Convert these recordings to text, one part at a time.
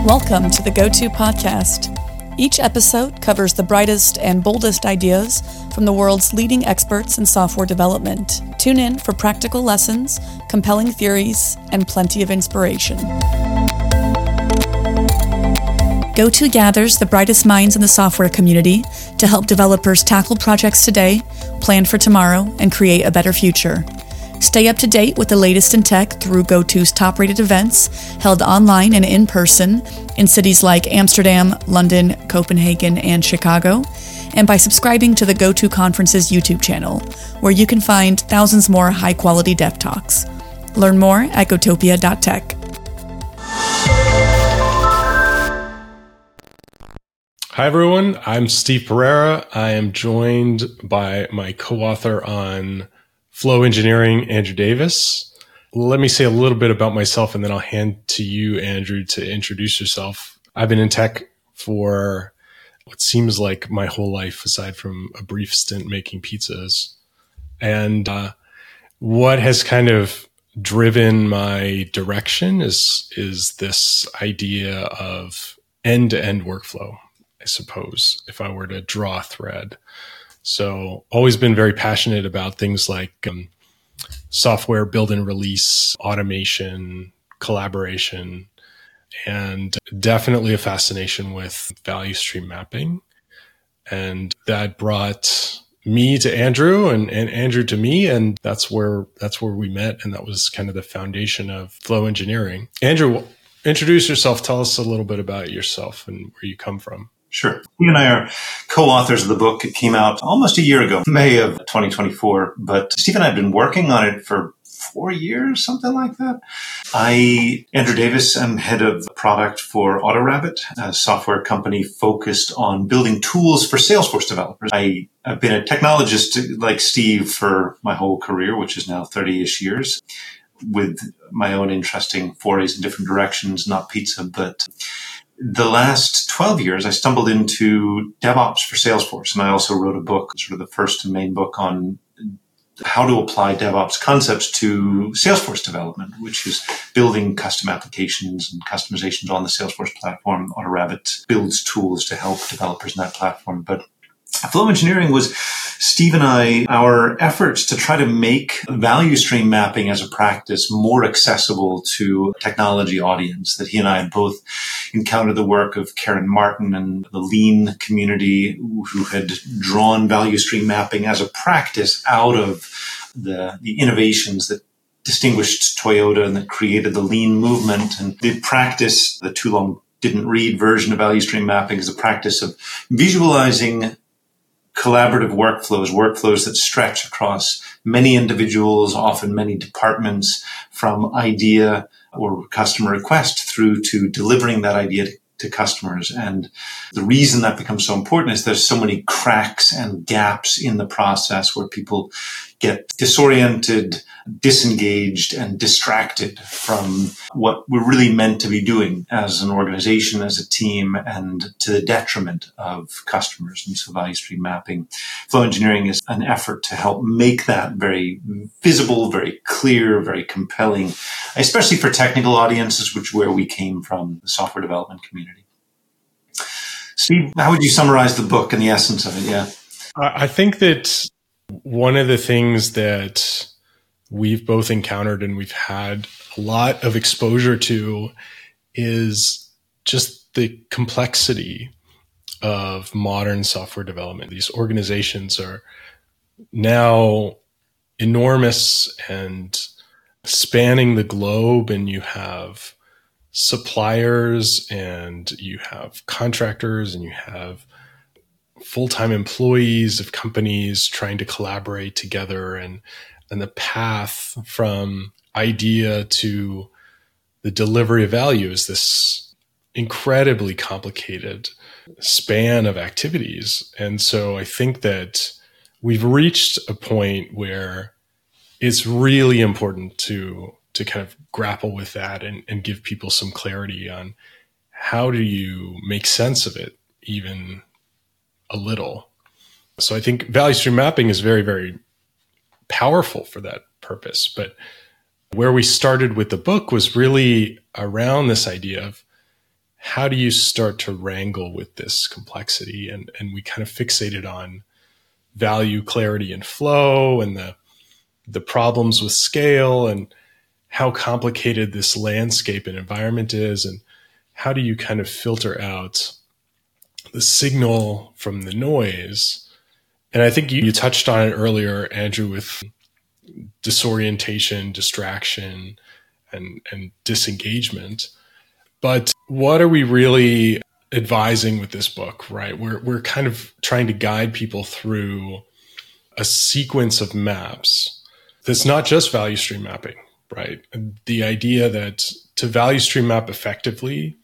Welcome to the Go-To Podcast. Each episode covers the brightest and boldest ideas from the world's leading experts in software development. Tune in for practical lessons, compelling theories, and plenty of inspiration. Go-To gathers the brightest minds in the software community to help developers tackle projects today, plan for tomorrow, and create a better future. Stay up to date with the latest in tech through Go-To's top-rated events held online and in person in cities like Amsterdam, London, Copenhagen, and Chicago, and by subscribing to the Go-To Conference's YouTube channel, where you can find thousands more high-quality dev talks. Learn more at gotopia.tech. Hi, everyone. I'm Steve Pereira. I am joined by my co-author on Flow Engineering, Andrew Davis. Let me say a little bit about myself, and then I'll hand to you, Andrew, to introduce yourself. I've been in tech for what seems like my whole life, aside from a brief stint making pizzas. And what has kind of driven my direction is this idea of end-to-end workflow, I suppose, if I were to draw a thread. So always been very passionate about things like software build and release, automation, collaboration, and definitely a fascination with value stream mapping. And that brought me to Andrew and Andrew to me. And that's where we met. And that was kind of the foundation of Flow Engineering. Andrew, introduce yourself. Tell us a little bit about yourself and where you come from. Sure. Steve and I are co-authors of the book. It came out almost a year ago, May of 2024. But Steve and I have been working on it for 4 years, something like that. Andrew Davis, am head of product for AutoRabbit, a software company focused on building tools for Salesforce developers. I've been a technologist like Steve for my whole career, which is now 30-ish years, with my own interesting forays in different directions, not pizza, but the last 12 years, I stumbled into DevOps for Salesforce, and I also wrote a book, sort of the first and main book on how to apply DevOps concepts to Salesforce development, which is building custom applications and customizations on the Salesforce platform. AutoRabbit builds tools to help developers in that platform. But Flow Engineering was Steve and I, our efforts to try to make value stream mapping as a practice more accessible to a technology audience. That he and I had both encountered the work of Karen Martin and the Lean community, who had drawn value stream mapping as a practice out of the innovations that distinguished Toyota and that created the Lean movement. And the practice, the too long didn't read version of value stream mapping, is a practice of visualizing collaborative workflows that stretch across many individuals, often many departments, from idea or customer request through to delivering that idea to customers. And the reason that becomes so important is there's so many cracks and gaps in the process where people get disoriented, disengaged, and distracted from what we're really meant to be doing as an organization, as a team, and to the detriment of customers. And so value stream mapping, Flow Engineering is an effort to help make that very visible, very clear, very compelling, especially for technical audiences, which is where we came from, the software development community. Steve, how would you summarize the book and the essence of it? Yeah. I think that one of the things that we've both encountered and we've had a lot of exposure to is just the complexity of modern software development. These organizations are now enormous and spanning the globe, and you have suppliers and you have contractors and you have full-time employees of companies trying to collaborate together, and the path from idea to the delivery of value is this incredibly complicated span of activities. And so I think that we've reached a point where it's really important to kind of grapple with that and give people some clarity on how do you make sense of it, even a little. So I think value stream mapping is very, very powerful for that purpose. But where we started with the book was really around this idea of how do you start to wrangle with this complexity? And we kind of fixated on value, clarity, and flow, and the problems with scale, and how complicated this landscape and environment is, and how do you kind of filter out the signal from the noise. And I think you touched on it earlier, Andrew, with disorientation, distraction, and disengagement. But what are we really advising with this book, right? We're kind of trying to guide people through a sequence of maps that's not just value stream mapping, right? The idea that to value stream map effectively,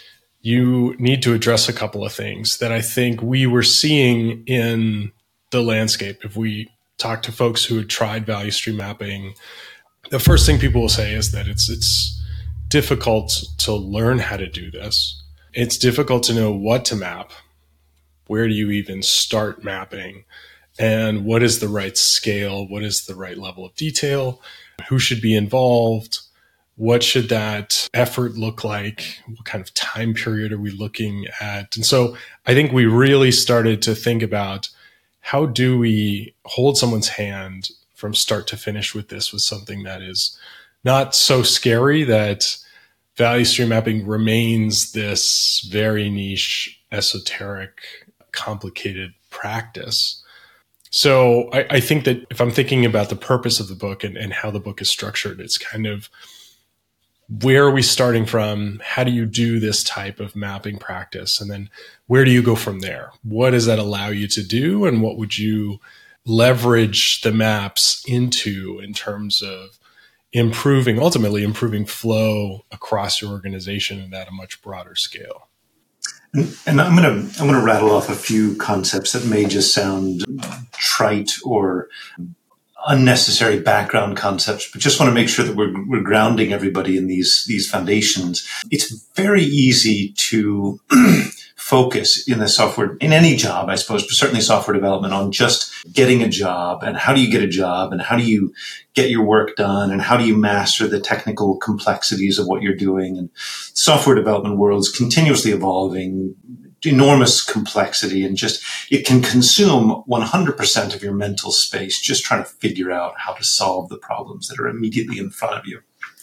you need to address a couple of things that I think we were seeing in the landscape. If we talk to folks who had tried value stream mapping, the first thing people will say is that it's difficult to learn how to do this. It's difficult to know what to map. Where do you even start mapping? And what is the right scale? What is the right level of detail? Who should be involved? What should that effort look like? What kind of time period are we looking at? And so I think we really started to think about, how do we hold someone's hand from start to finish with this, with something that is not so scary that value stream mapping remains this very niche, esoteric, complicated practice. So I think that if I'm thinking about the purpose of the book and how the book is structured, it's kind of, where are we starting from? How do you do this type of mapping practice? And then where do you go from there? What does that allow you to do? And what would you leverage the maps into in terms of ultimately improving flow across your organization and at a much broader scale? And I'm gonna rattle off a few concepts that may just sound trite or unnecessary background concepts, but just want to make sure that we're grounding everybody in these foundations. It's very easy to focus in the software, in any job, I suppose, but certainly software development, on just getting a job and how do you get a job and how do you get your work done and how do you master the technical complexities of what you're doing. And software development world's continuously evolving, enormous complexity, and just it can consume 100% of your mental space just trying to figure out how to solve the problems that are immediately in front of you.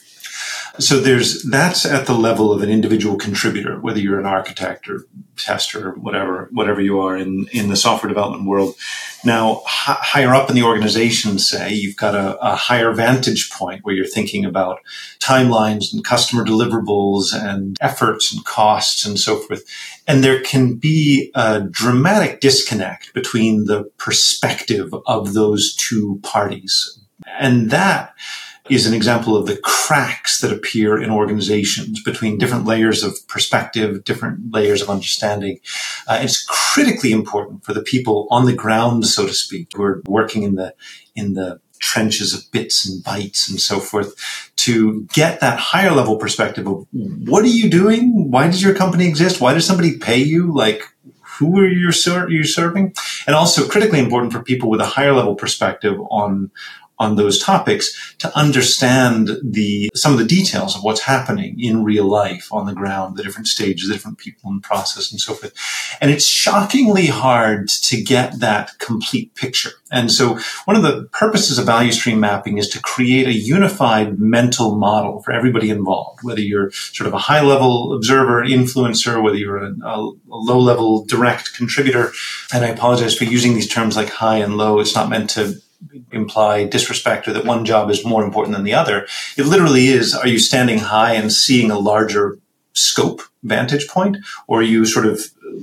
So that's at the level of an individual contributor, whether you're an architect or tester or whatever you are in the software development world. Now, higher up in the organization, say, you've got a higher vantage point where you're thinking about timelines and customer deliverables and efforts and costs and so forth. And there can be a dramatic disconnect between the perspective of those two parties. And that is an example of the cracks that appear in organizations between different layers of perspective, different layers of understanding. It's critically important for the people on the ground, so to speak, who are working in the trenches of bits and bytes and so forth, to get that higher level perspective of, what are you doing? Why does your company exist? Why does somebody pay you? Like, who are you serving? And also critically important for people with a higher level perspective on those topics to understand some of the details of what's happening in real life on the ground, the different stages, the different people in the process and so forth. And it's shockingly hard to get that complete picture. And so one of the purposes of value stream mapping is to create a unified mental model for everybody involved, whether you're sort of a high level observer, influencer, whether you're a low level direct contributor. And I apologize for using these terms like high and low. It's not meant to imply disrespect or that one job is more important than the other. It literally is, are you standing high and seeing a larger scope vantage point, or are you sort of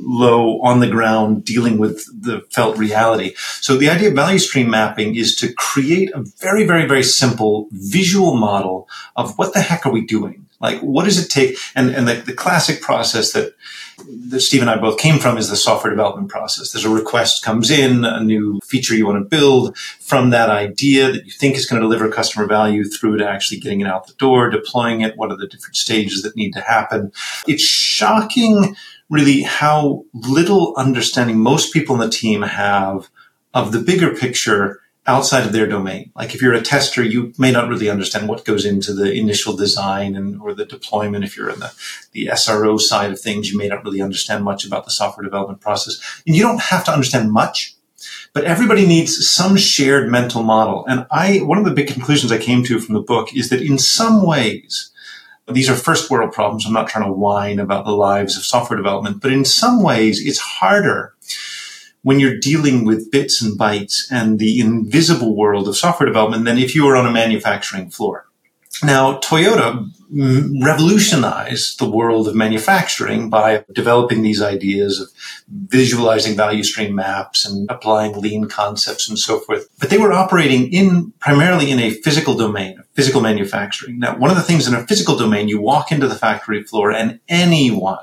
low on the ground dealing with the felt reality? So the idea of value stream mapping is to create a very, very, very simple visual model of what the heck are we doing? Like, what does it take? And the classic process that Steve and I both came from is the software development process. There's a request comes in, a new feature you want to build. From that idea that you think is going to deliver customer value through to actually getting it out the door, deploying it, what are the different stages that need to happen? It's shocking, really, how little understanding most people in the team have of the bigger picture outside of their domain. Like if you're a tester, you may not really understand what goes into the initial design or the deployment. If you're in the SRO side of things, you may not really understand much about the software development process. And you don't have to understand much, but everybody needs some shared mental model. And one of the big conclusions I came to from the book is that in some ways, these are first world problems. I'm not trying to whine about the lives of software development, but in some ways it's harder when you're dealing with bits and bytes and the invisible world of software development than if you were on a manufacturing floor. Now, Toyota revolutionized the world of manufacturing by developing these ideas of visualizing value stream maps and applying lean concepts and so forth. But they were operating primarily in a physical domain, physical manufacturing. Now, one of the things in a physical domain, you walk into the factory floor and anyone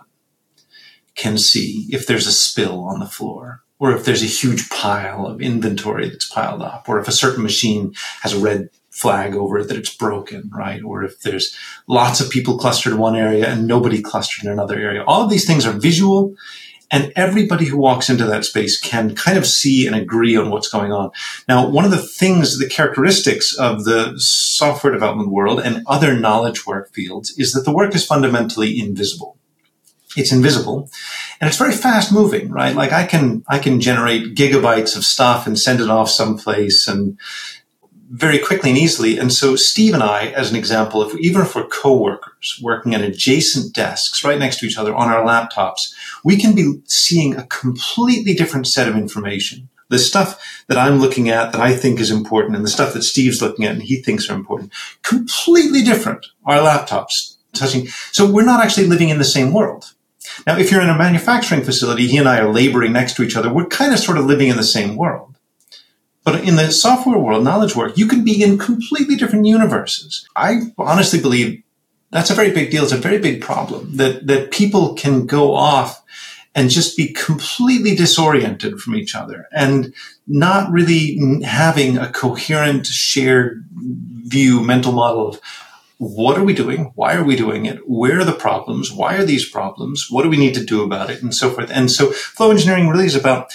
can see if there's a spill on the floor, or if there's a huge pile of inventory that's piled up, or if a certain machine has a red flag over it that it's broken, right? Or if there's lots of people clustered in one area and nobody clustered in another area. All of these things are visual, and everybody who walks into that space can kind of see and agree on what's going on. Now, one of the characteristics of the software development world and other knowledge work fields is that the work is fundamentally invisible. It's invisible, and it's very fast moving, right? Like I can generate gigabytes of stuff and send it off someplace and very quickly and easily. And so Steve and I, as an example, even if we're coworkers working at adjacent desks right next to each other on our laptops, we can be seeing a completely different set of information. The stuff that I'm looking at that I think is important and the stuff that Steve's looking at and he thinks are important, completely different. Our laptops touching. So we're not actually living in the same world. Now, if you're in a manufacturing facility, he and I are laboring next to each other. We're kind of sort of living in the same world. But in the software world, knowledge work, you can be in completely different universes. I honestly believe that's a very big deal. It's a very big problem that people can go off and just be completely disoriented from each other and not really having a coherent, shared view, mental model of what are we doing? Why are we doing it? Where are the problems? Why are these problems? What do we need to do about it? And so forth. And so flow engineering really is about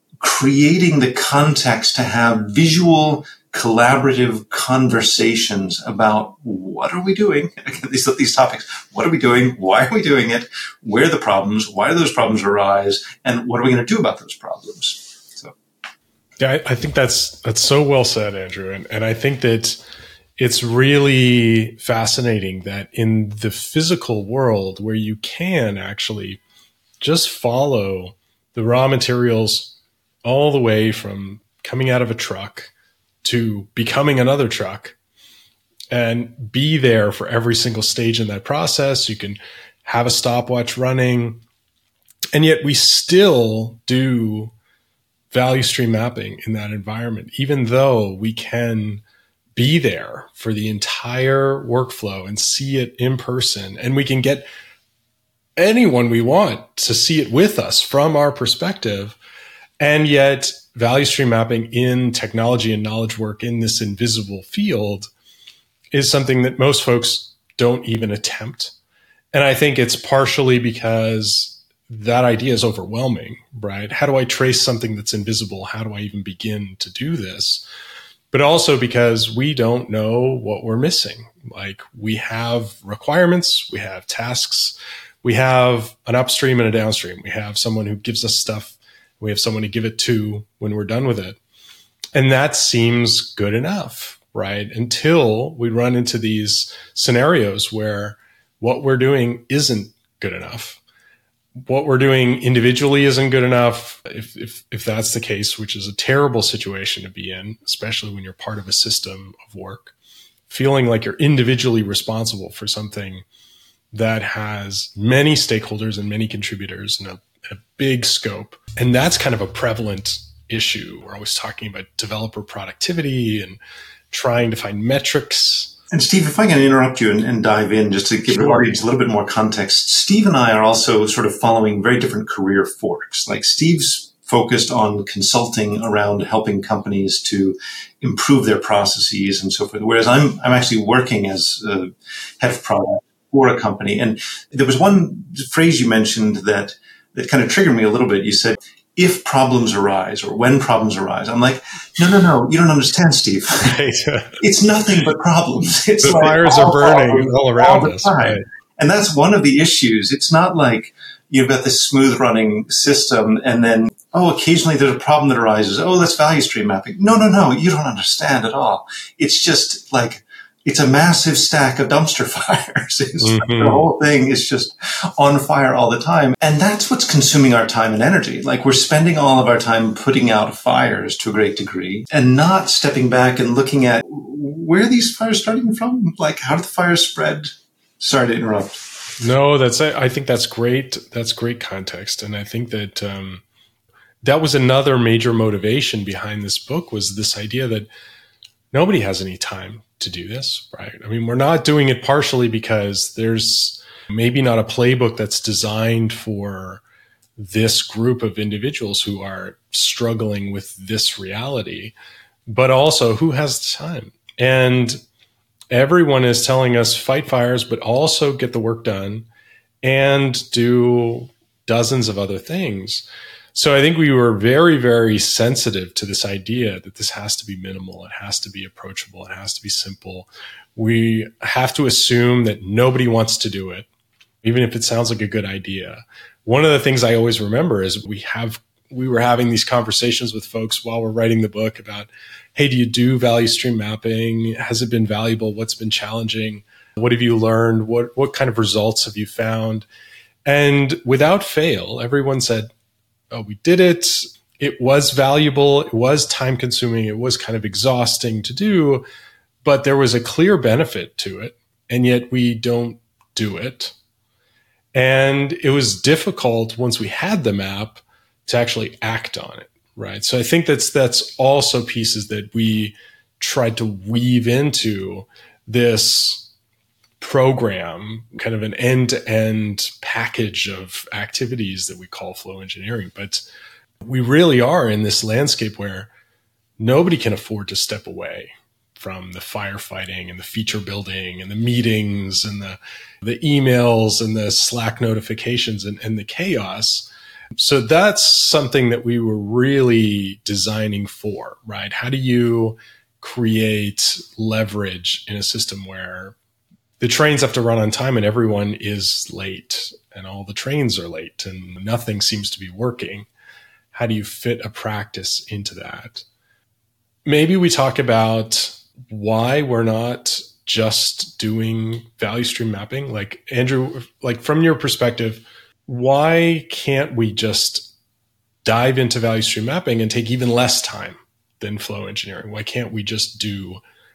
creating the context to have visual, collaborative conversations about what are we doing? These topics. What are we doing? Why are we doing it? Where are the problems? Why do those problems arise? And what are we going to do about those problems? So, yeah, I think that's so well said, Andrew. And I think that it's really fascinating that in the physical world where you can actually just follow the raw materials all the way from coming out of a truck to becoming another truck and be there for every single stage in that process. You can have a stopwatch running, and yet we still do value stream mapping in that environment, even though we can be there for the entire workflow and see it in person. And we can get anyone we want to see it with us from our perspective. And yet value stream mapping in technology and knowledge work in this invisible field is something that most folks don't even attempt. And I think it's partially because that idea is overwhelming, right? How do I trace something that's invisible? How do I even begin to do this? But also because we don't know what we're missing. Like we have requirements, we have tasks, we have an upstream and a downstream. We have someone who gives us stuff. We have someone to give it to when we're done with it. And that seems good enough, right? Until we run into these scenarios where what we're doing isn't good enough. What we're doing individually isn't good enough. If that's the case, which is a terrible situation to be in, especially when you're part of a system of work, feeling like you're individually responsible for something that has many stakeholders and many contributors and a big scope. And that's kind of a prevalent issue. We're always talking about developer productivity and trying to find metrics. And Steve, if I can interrupt you and dive in just to give the audience a little bit more context, Steve and I are also sort of following very different career forks. Like Steve's focused on consulting around helping companies to improve their processes and so forth, whereas I'm actually working as a head of product for a company. And there was one phrase you mentioned that kind of triggered me a little bit. You said, if problems arise or when problems arise. I'm like, no, you don't understand, Steve. Right. It's nothing but problems. It's the like fires are burning all around us. Right. And that's one of the issues. It's not like you've got this smooth running system and then, occasionally there's a problem that arises. That's value stream mapping. No, you don't understand at all. It's just like, it's a massive stack of dumpster fires. The whole thing is just on fire all the time. And that's what's consuming our time and energy. Like, we're spending all of our time putting out fires to a great degree and not stepping back and looking at where are these fires starting from? Like, how did the fires spread? Sorry to interrupt. No, I think that's great. That's great context. And I think that that was another major motivation behind this book, was this idea that nobody has any time to do this, right? I mean, we're not doing it partially because there's maybe not a playbook that's designed for this group of individuals who are struggling with this reality, but also who has the time. And everyone is telling us fight fires, but also get the work done and do dozens of other things. So I think we were very, very sensitive to this idea that this has to be minimal. It has to be approachable. It has to be simple. We have to assume that nobody wants to do it, even if it sounds like a good idea. One of the things I always remember is we were having these conversations with folks while we're writing the book about, hey, do you do value stream mapping? Has it been valuable? What's been challenging? What have you learned? What kind of results have you found? And without fail, everyone said, we did it. It was valuable. It was time consuming. It was kind of exhausting to do, but there was a clear benefit to it. And yet we don't do it. And it was difficult once we had the map to actually act on it. Right. So I think that's also pieces that we tried to weave into this program, kind of an end-to-end package of activities that we call flow engineering. But we really are in this landscape where nobody can afford to step away from the firefighting and the feature building and the meetings and the emails and the Slack notifications and the chaos. So that's something that we were really designing for, right? How do you create leverage in a system where the trains have to run on time and everyone is late and all the trains are late and nothing seems to be working? How do you fit a practice into that? Maybe we talk about why we're not just doing value stream mapping. Like, Andrew, like, from your perspective, why can't we just dive into value stream mapping and take even less time than flow engineering? Why can't we just do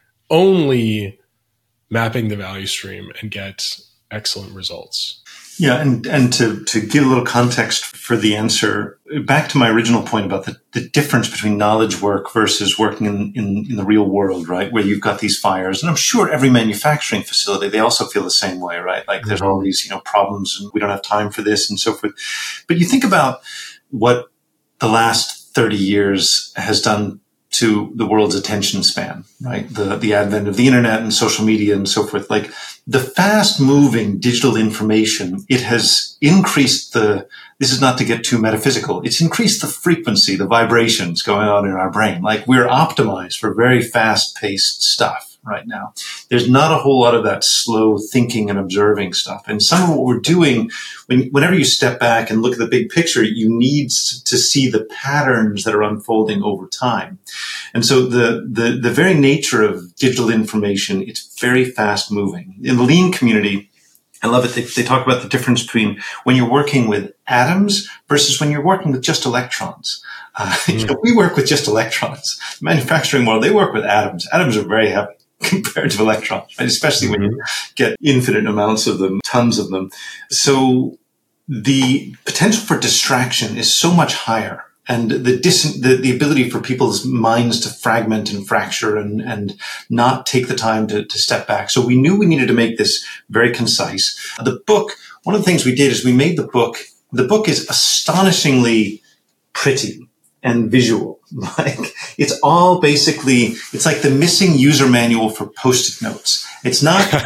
only mapping the value stream and get excellent results? Yeah, and to give a little context for the answer, back to my original point about the difference between knowledge work versus working in the real world, right, where you've got these fires. And I'm sure every manufacturing facility, they also feel the same way, right? Like, there's all these, problems and we don't have time for this and so forth. But you think about what the last 30 years has done to the world's attention span, right? The advent of the internet and social media and so forth. Like, the fast moving digital information, it has increased this is not to get too metaphysical, it's increased the frequency, the vibrations going on in our brain. Like, we're optimized for very fast paced stuff right now. There's not a whole lot of that slow thinking and observing stuff. And some of what we're doing, whenever you step back and look at the big picture, you need to see the patterns that are unfolding over time. And so the very nature of digital information, it's very fast moving. In the lean community, I love it. They talk about the difference between when you're working with atoms versus when you're working with just electrons. We work with just electrons. The manufacturing world, they work with atoms. Atoms are very heavy compared to electrons, right? Especially when you get infinite amounts of them, tons of them. So the potential for distraction is so much higher. And the ability for people's minds to fragment and fracture and not take the time to step back. So we knew we needed to make this very concise. The book, one of the things we did is we made the book is astonishingly pretty and visual. Like, it's all basically, it's like the missing user manual for Post-it notes. It's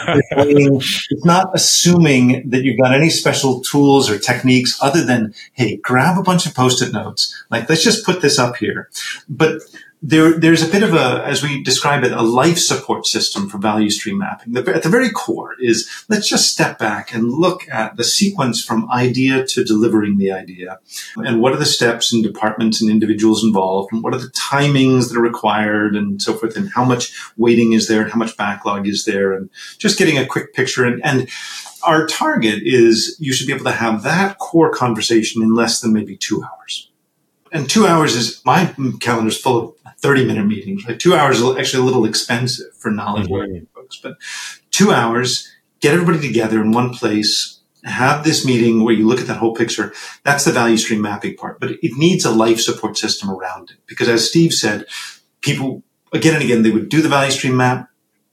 not assuming that you've got any special tools or techniques other than, hey, grab a bunch of Post-it notes. Like, let's just put this up here. But there's a bit of a, as we describe it, a life support system for value stream mapping. At the very core is, let's just step back and look at the sequence from idea to delivering the idea. And what are the steps and departments and individuals involved? And what are the timings that are required and so forth? And how much waiting is there? And how much backlog is there? And just getting a quick picture. And our target is you should be able to have that core conversation in less than maybe 2 hours. And 2 hours is, my calendar's full of 30-minute meetings. Right? 2 hours is actually a little expensive for knowledge-working folks. But 2 hours, get everybody together in one place, have this meeting where you look at that whole picture. That's the value stream mapping part. But it needs a life support system around it. Because as Steve said, people, again and again, they would do the value stream map,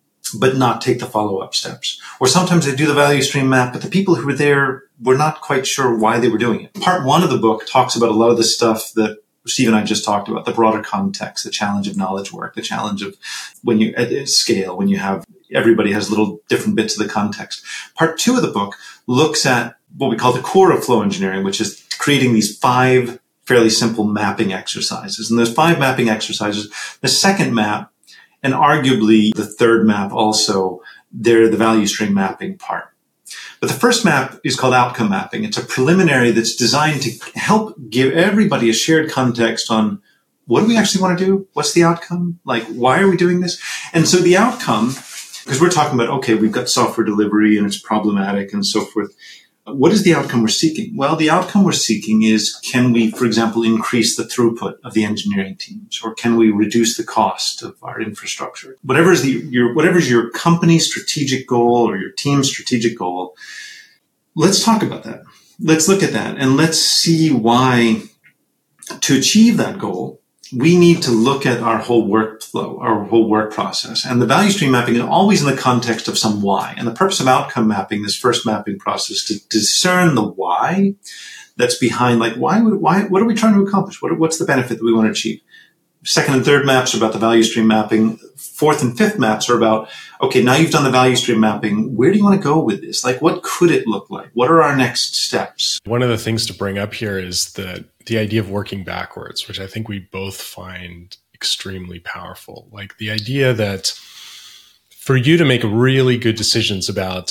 but not take the follow-up steps. Or sometimes they do the value stream map, but the people who were there were not quite sure why they were doing it. Part 1 of the book talks about a lot of the stuff that Steve and I just talked about, the broader context, the challenge of knowledge work, the challenge of when you at scale, when you have, everybody has little different bits of the context. Part 2 of the book looks at what we call the core of flow engineering, which is creating these 5 fairly simple mapping exercises. And those 5 mapping exercises, the second map, and arguably the third map also, they're the value stream mapping part. But the first map is called outcome mapping. It's a preliminary that's designed to help give everybody a shared context on what do we actually want to do? What's the outcome? Like, why are we doing this? And so the outcome, because we're talking about, okay, we've got software delivery and it's problematic and so forth. What is the outcome we're seeking? Well, the outcome we're seeking is, can we, for example, increase the throughput of the engineering teams? Or can we reduce the cost of our infrastructure? Whatever's your company's strategic goal or your team's strategic goal, let's talk about that. Let's look at that and let's see why, to achieve that goal, we need to look at our whole workflow, our whole work process. And the value stream mapping is always in the context of some why. And the purpose of outcome mapping, this first mapping process, to discern the why that's behind, like, what are we trying to accomplish? What's the benefit that we want to achieve? Second and third maps are about the value stream mapping. Fourth and fifth maps are about, okay, now you've done the value stream mapping. Where do you want to go with this? Like, what could it look like? What are our next steps? One of the things to bring up here is the idea of working backwards, which I think we both find extremely powerful. Like the idea that for you to make really good decisions about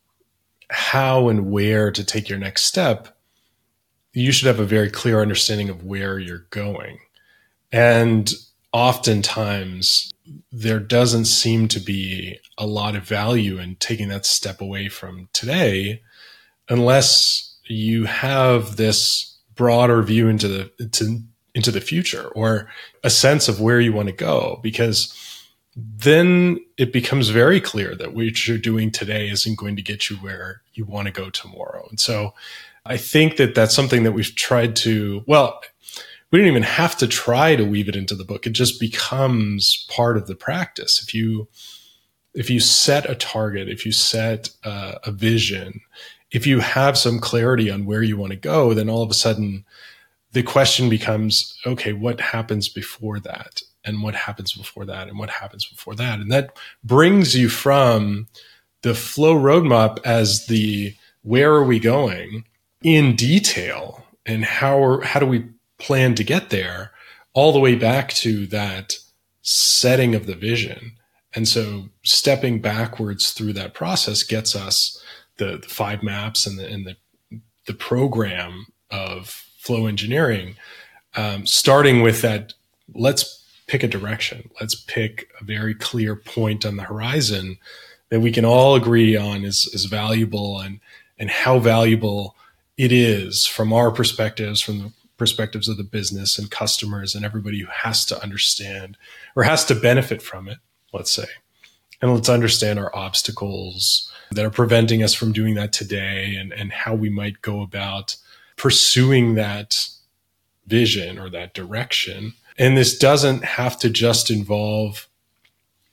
how and where to take your next step, you should have a very clear understanding of where you're going. And oftentimes there doesn't seem to be a lot of value in taking that step away from today unless you have this broader view into the future or a sense of where you want to go, because then it becomes very clear that what you're doing today isn't going to get you where you want to go tomorrow. And so I think that that's something that we've tried to, well, we don't even have to try to weave it into the book. It just becomes part of the practice. If you set a target, if you set a vision, if you have some clarity on where you want to go, then all of a sudden the question becomes, okay, what happens before that? And what happens before that? And what happens before that? And that brings you from the flow roadmap as the where are we going in detail and how do we plan to get there, all the way back to that setting of the vision. And so stepping backwards through that process gets us the 5 maps and the program of flow engineering, starting with that, let's pick a direction. Let's pick a very clear point on the horizon that we can all agree on is valuable and how valuable it is from our perspectives, from the perspectives of the business and customers and everybody who has to understand or has to benefit from it, let's say. And let's understand our obstacles that are preventing us from doing that today and how we might go about pursuing that vision or that direction. And this doesn't have to just involve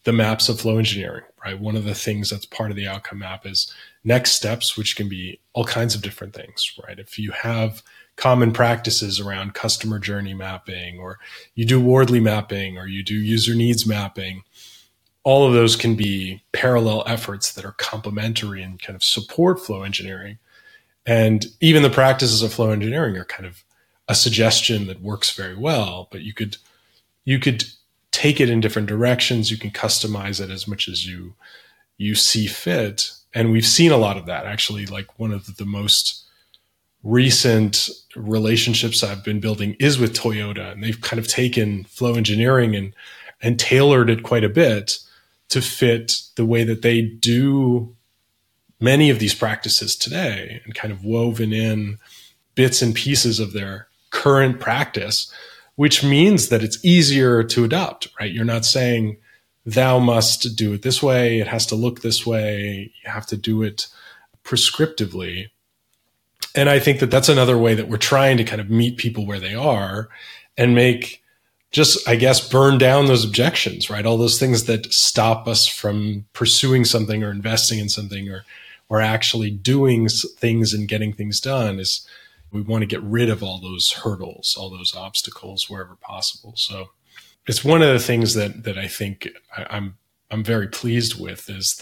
the maps of flow engineering, right? One of the things that's part of the outcome map is next steps, which can be all kinds of different things, right? If you have common practices around customer journey mapping, or you do Wardley mapping, or you do user needs mapping, all of those can be parallel efforts that are complementary and kind of support flow engineering. And even the practices of flow engineering are kind of a suggestion that works very well, but you could take it in different directions. You can customize it as much as you see fit. And we've seen a lot of that. Actually, like one of the most recent relationships I've been building is with Toyota, and they've kind of taken flow engineering and tailored it quite a bit to fit the way that they do many of these practices today, and kind of woven in bits and pieces of their current practice, which means that it's easier to adopt, right? You're not saying thou must do it this way. It has to look this way. You have to do it prescriptively. And I think that that's another way that we're trying to kind of meet people where they are and make just, I guess, burn down those objections, right? All those things that stop us from pursuing something or investing in something or actually doing things and getting things done is we want to get rid of all those hurdles, all those obstacles wherever possible. So it's one of the things that I think I'm very pleased with is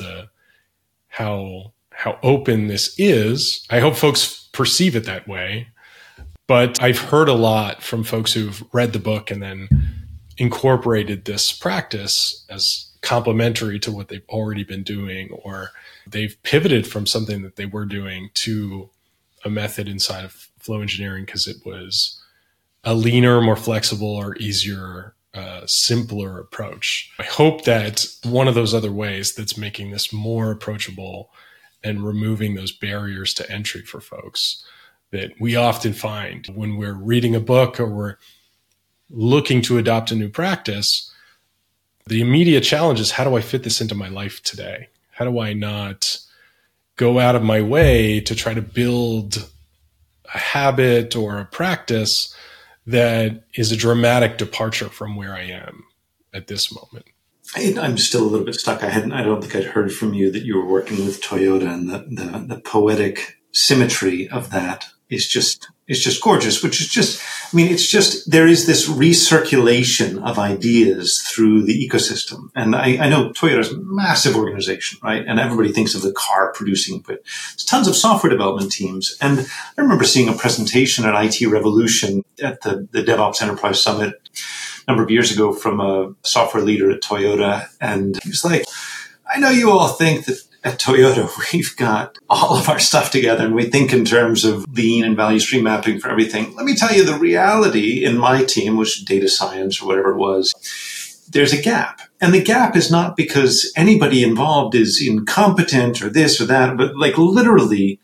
how open this is. I hope folks perceive it that way. But I've heard a lot from folks who've read the book and then incorporated this practice as complementary to what they've already been doing, or they've pivoted from something that they were doing to a method inside of flow engineering because it was a leaner, more flexible, or easier, simpler approach. I hope that one of those other ways that's making this more approachable and removing those barriers to entry for folks that we often find when we're reading a book or we're looking to adopt a new practice. The immediate challenge is, how do I fit this into my life today? How do I not go out of my way to try to build a habit or a practice that is a dramatic departure from where I am at this moment? I'm still a little bit stuck. I don't think I'd heard from you that you were working with Toyota, and the poetic symmetry of that is just gorgeous, which is just, it's just, there is this recirculation of ideas through the ecosystem. And I know Toyota's a massive organization, right? And everybody thinks of the car producing, but there's tons of software development teams. And I remember seeing a presentation at IT Revolution at the DevOps Enterprise Summit a number of years ago from a software leader at Toyota. And he was like, I know you all think that at Toyota, we've got all of our stuff together and we think in terms of lean and value stream mapping for everything. Let me tell you the reality in my team, which data science or whatever it was, there's a gap. And the gap is not because anybody involved is incompetent or this or that, but like literally,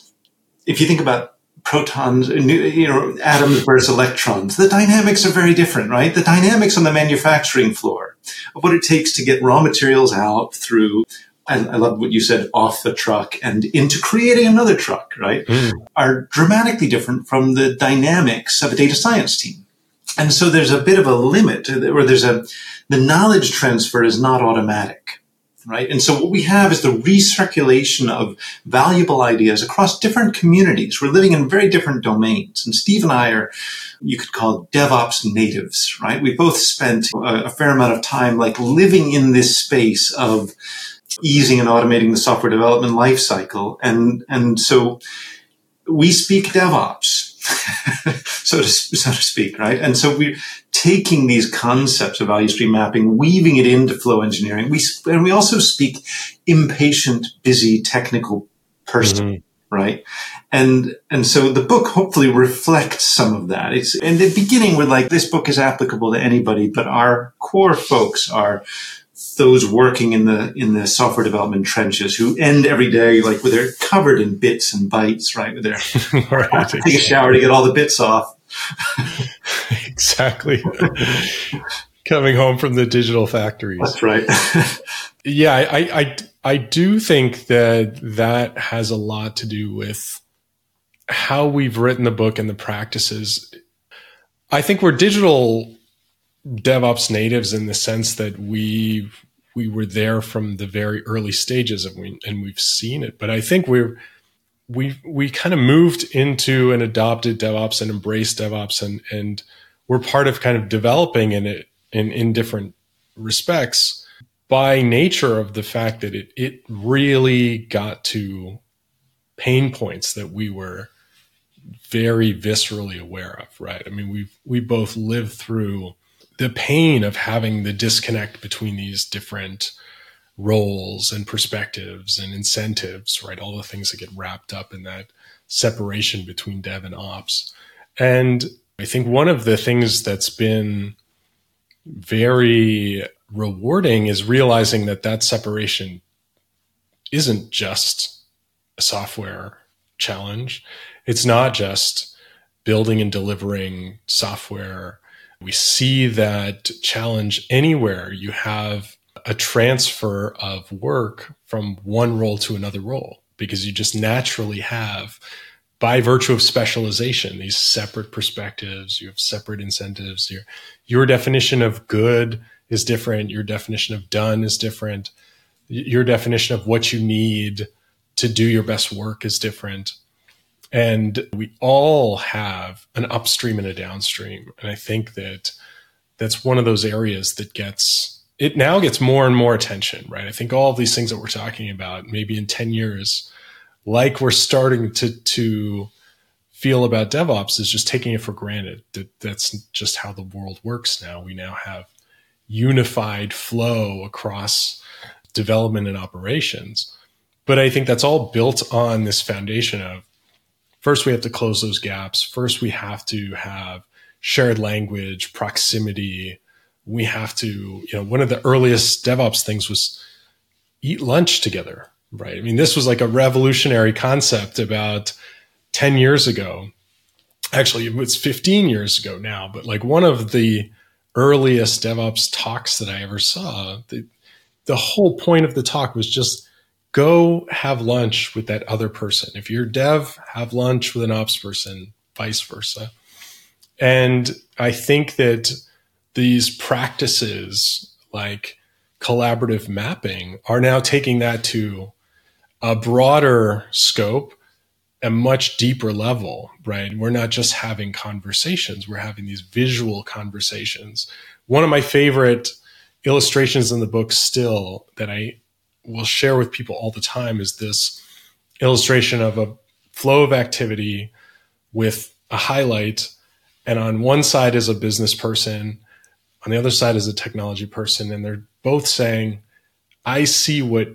if you think about protons, atoms versus electrons, the dynamics are very different, right? The dynamics on the manufacturing floor of what it takes to get raw materials out through, I love what you said, off the truck and into creating another truck, right? Are dramatically different from the dynamics of a data science team. And so there's a bit of a limit, or the knowledge transfer is not automatic, right? And so what we have is the recirculation of valuable ideas across different communities. We're living in very different domains. And Steve and I are, you could call DevOps natives, right? We both spent a fair amount of time like living in this space of easing and automating the software development lifecycle. And so we speak DevOps, so to speak, right? And so we're taking these concepts of value stream mapping, weaving it into flow engineering. We also speak impatient, busy, technical person, right? And so the book hopefully reflects some of that. It's in the beginning, we're like, this book is applicable to anybody, but our core folks are those working in the software development trenches who end every day like with their covered in bits and bytes, right? With their right, take a shower to get all the bits off. Exactly. Coming home from the digital factories. That's right. Yeah, I do think that has a lot to do with how we've written the book and the practices. I think we're digital DevOps natives in the sense that we we were there from the very early stages and we've seen it. But I think we kind of moved into and adopted DevOps and embraced DevOps and we're part of kind of developing it in different respects by nature of the fact that it really got to pain points that we were very viscerally aware of, right? I mean, we both lived through the pain of having the disconnect between these different roles and perspectives and incentives, right? All the things that get wrapped up in that separation between dev and ops. And I think one of the things that's been very rewarding is realizing that separation isn't just a software challenge. It's not just building and delivering software. We see that challenge anywhere you have a transfer of work from one role to another role, because you just naturally have, by virtue of specialization, these separate perspectives. You have separate incentives. Your definition of good is different. Your definition of done is different. Your definition of what you need to do your best work is different. And we all have an upstream and a downstream. And I think that's one of those areas that now gets more and more attention, right? I think all of these things that we're talking about, maybe in 10 years, like we're starting to feel about DevOps, is just taking it for granted. That's just how the world works now. We now have unified flow across development and operations. But I think that's all built on this foundation of, first, we have to close those gaps. First, we have to have shared language, proximity. We have to, one of the earliest DevOps things was eat lunch together, right? I mean, this was like a revolutionary concept about 10 years ago. Actually, it's 15 years ago now, but like one of the earliest DevOps talks that I ever saw, the whole point of the talk was just go have lunch with that other person. If you're dev, have lunch with an ops person, vice versa. And I think that these practices like collaborative mapping are now taking that to a broader scope, a much deeper level, right? We're not just having conversations, we're having these visual conversations. One of my favorite illustrations in the book still that I will share with people all the time is this illustration of a flow of activity with a highlight. And on one side is a business person, on the other side is a technology person. And they're both saying, I see what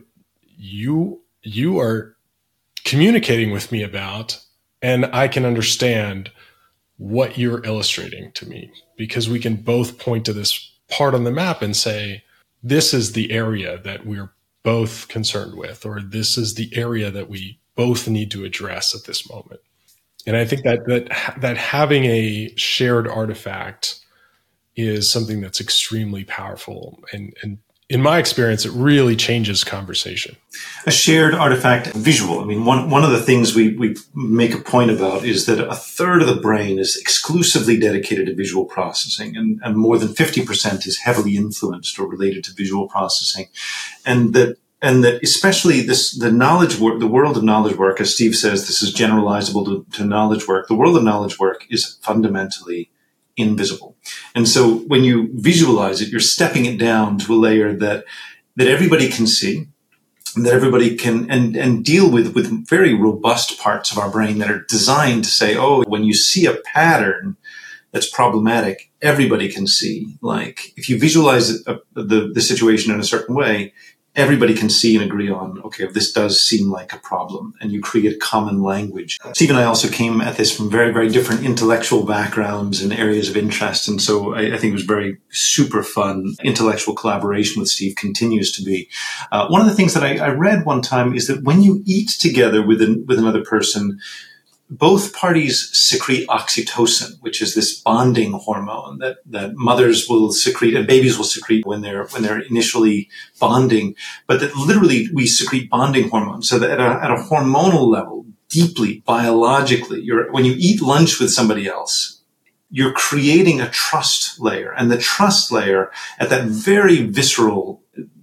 you are communicating with me about, and I can understand what you're illustrating to me, because we can both point to this part on the map and say, this is the area that we're both concerned with, or this is the area that we both need to address at this moment. And I think that having a shared artifact is something that's extremely powerful. And in my experience, it really changes conversation. A shared artifact, visual. I mean, one of the things we make a point about is that a third of the brain is exclusively dedicated to visual processing, and more than 50% is heavily influenced or related to visual processing. And that especially the knowledge work, the world of knowledge work, as Steve says, this is generalizable to knowledge work. The world of knowledge work is fundamentally invisible. And so when you visualize it, you're stepping it down to a layer that everybody can see, that everybody can and deal with very robust parts of our brain that are designed to say, oh, when you see a pattern that's problematic, everybody can see. Like if you visualize the situation in a certain way, everybody can see and agree on, okay, this does seem like a problem, and you create common language. Steve and I also came at this from very, very different intellectual backgrounds and areas of interest. And so I think it was very super fun. Intellectual collaboration with Steve continues to be. One of the things that I read one time is that when you eat together with another person, both parties secrete oxytocin, which is this bonding hormone that mothers will secrete and babies will secrete when they're initially bonding. But that literally we secrete bonding hormones. So that at a hormonal level, deeply biologically, when you eat lunch with somebody else, you're creating a trust layer, and the trust layer at that very visceral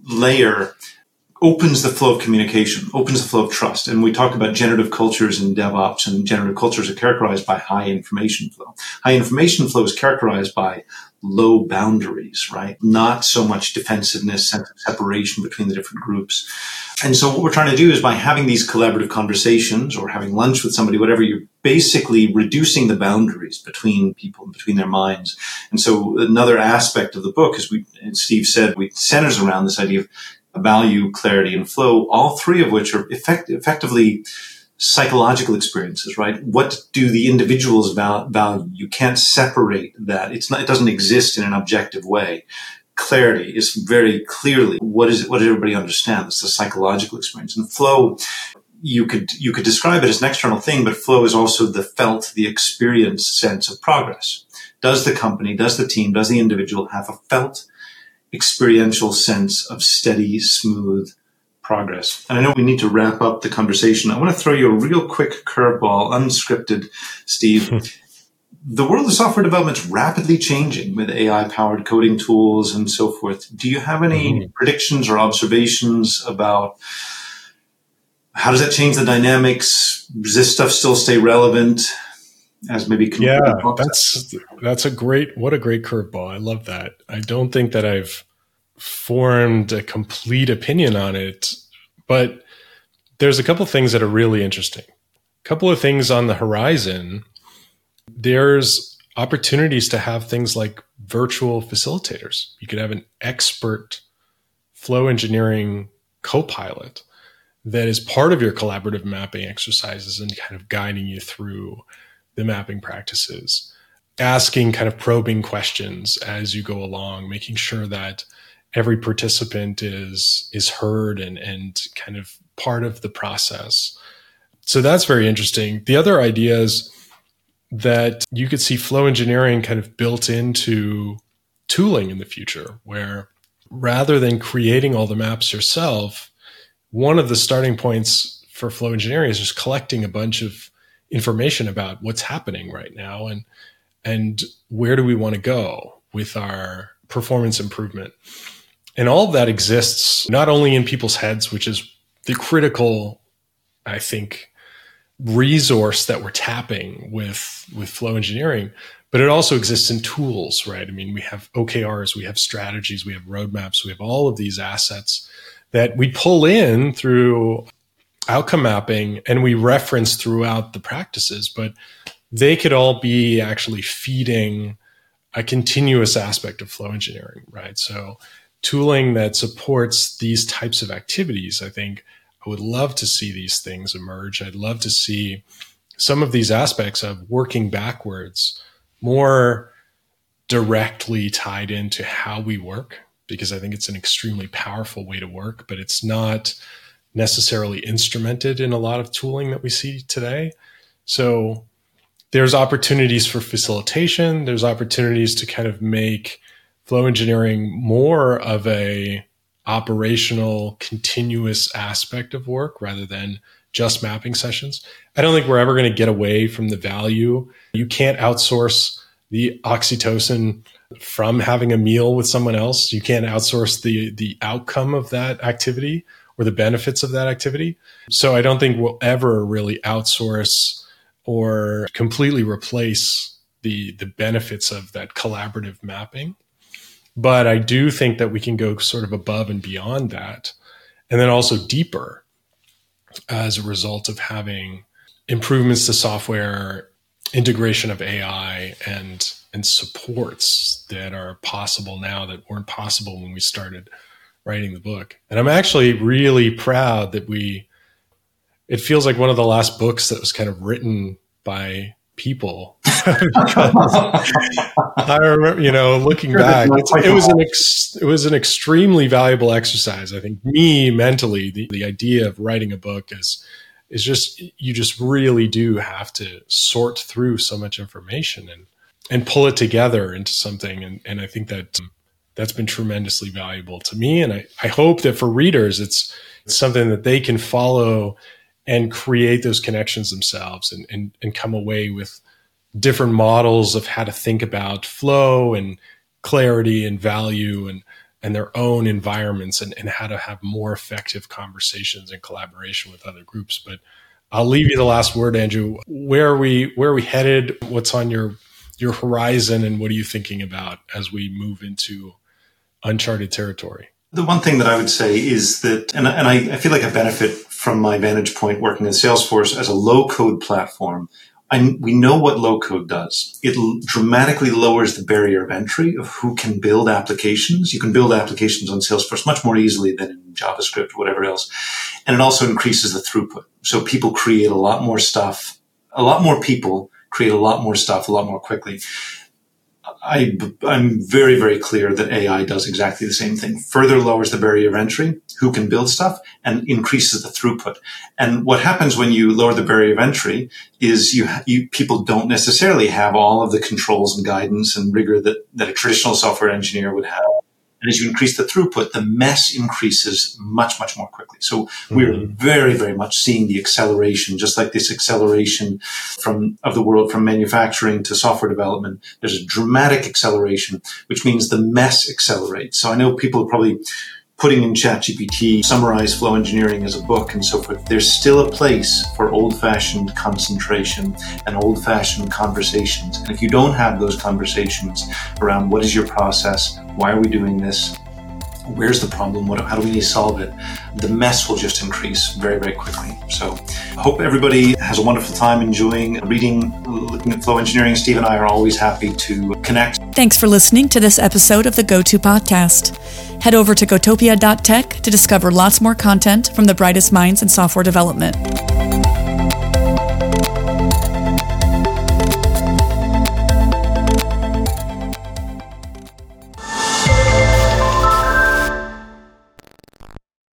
layer opens the flow of communication, opens the flow of trust. And we talk about generative cultures in DevOps, and generative cultures are characterized by high information flow. High information flow is characterized by low boundaries, right? Not so much defensiveness, sense of separation between the different groups. And so what we're trying to do is by having these collaborative conversations or having lunch with somebody, whatever, you're basically reducing the boundaries between people and between their minds. And so another aspect of the book, as Steve said, centers around this idea of value, clarity, and flow, all three of which are effectively psychological experiences, right? What do the individuals value? You can't separate that. It doesn't exist in an objective way. Clarity is very clearly what does everybody understand? It's the psychological experience. And flow, you could describe it as an external thing, but flow is also the experienced sense of progress. Does the company, does the team, does the individual have a felt experiential sense of steady, smooth progress? And I know we need to wrap up the conversation. I want to throw you a real quick curveball, unscripted, Steve. The world of software development is rapidly changing with AI-powered coding tools and so forth. Do you have any predictions or observations about how does that change the dynamics? Does this stuff still stay relevant as maybe? That's a great curveball. I love that. I don't think that I've formed a complete opinion on it, but there's a couple of things that are really interesting. A couple of things on the horizon. There's opportunities to have things like virtual facilitators. You could have an expert flow engineering co-pilot that is part of your collaborative mapping exercises and kind of guiding you through the mapping practices, asking kind of probing questions as you go along, making sure that every participant is heard and kind of part of the process. So that's very interesting. The other idea is that you could see flow engineering kind of built into tooling in the future, where rather than creating all the maps yourself, one of the starting points for flow engineering is just collecting a bunch of information about what's happening right now and where do we want to go with our performance improvement. And all of that exists not only in people's heads, which is the critical, I think, resource that we're tapping with flow engineering, but it also exists in tools, right? I mean, we have OKRs, we have strategies, we have roadmaps, we have all of these assets that we pull in through outcome mapping and we reference throughout the practices, but they could all be actually feeding a continuous aspect of flow engineering, right? So tooling that supports these types of activities, I think I would love to see these things emerge. I'd love to see some of these aspects of working backwards more directly tied into how we work, because I think it's an extremely powerful way to work, but it's not necessarily instrumented in a lot of tooling that we see today. So there's opportunities for facilitation. There's opportunities to kind of make flow engineering more of a operational, continuous aspect of work rather than just mapping sessions. I don't think we're ever going to get away from the value. You can't outsource the oxytocin from having a meal with someone else. You can't outsource the outcome of that activity or the benefits of that activity. So I don't think we'll ever really outsource or completely replace the benefits of that collaborative mapping. But I do think that we can go sort of above and beyond that, and then also deeper as a result of having improvements to software, integration of AI, and supports that are possible now that weren't possible when we started writing the book. And I'm actually really proud that it feels like one of the last books that was kind of written by people. I remember, looking back, it was an extremely valuable exercise. I think me mentally, the idea of writing a book is just, you just really do have to sort through so much information and pull it together into something. And I think that that's been tremendously valuable to me. And I hope that for readers, it's something that they can follow and create those connections themselves and come away with different models of how to think about flow and clarity and value and their own environments and how to have more effective conversations and collaboration with other groups. But I'll leave you the last word, Andrew. Where are we headed? What's on your horizon, and what are you thinking about as we move into uncharted territory? The one thing that I would say is that, and I feel like I benefit from my vantage point working in Salesforce as a low-code platform. We know what low-code does. It dramatically lowers the barrier of entry of who can build applications. You can build applications on Salesforce much more easily than in JavaScript or whatever else. And it also increases the throughput. So people create a lot more stuff. A lot more people create a lot more stuff a lot more quickly. I'm very, very clear that AI does exactly the same thing. Further lowers the barrier of entry, who can build stuff, and increases the throughput. And what happens when you lower the barrier of entry is people don't necessarily have all of the controls and guidance and rigor that a traditional software engineer would have. And as you increase the throughput, the mess increases much, much more quickly. So we're very, very much seeing the acceleration, just like this acceleration of the world from manufacturing to software development. There's a dramatic acceleration, which means the mess accelerates. So I know people are probably putting in ChatGPT, summarize flow engineering as a book and so forth. There's still a place for old-fashioned concentration and old-fashioned conversations. And if you don't have those conversations around what is your process, why are we doing this, where's the problem, how do we need to solve it, the mess will just increase very, very quickly. So I hope everybody has a wonderful time enjoying reading, looking at flow engineering. Steve and I are always happy to connect. Thanks for listening to this episode of the GoTo Podcast. Head over to gotopia.tech to discover lots more content from the brightest minds in software development.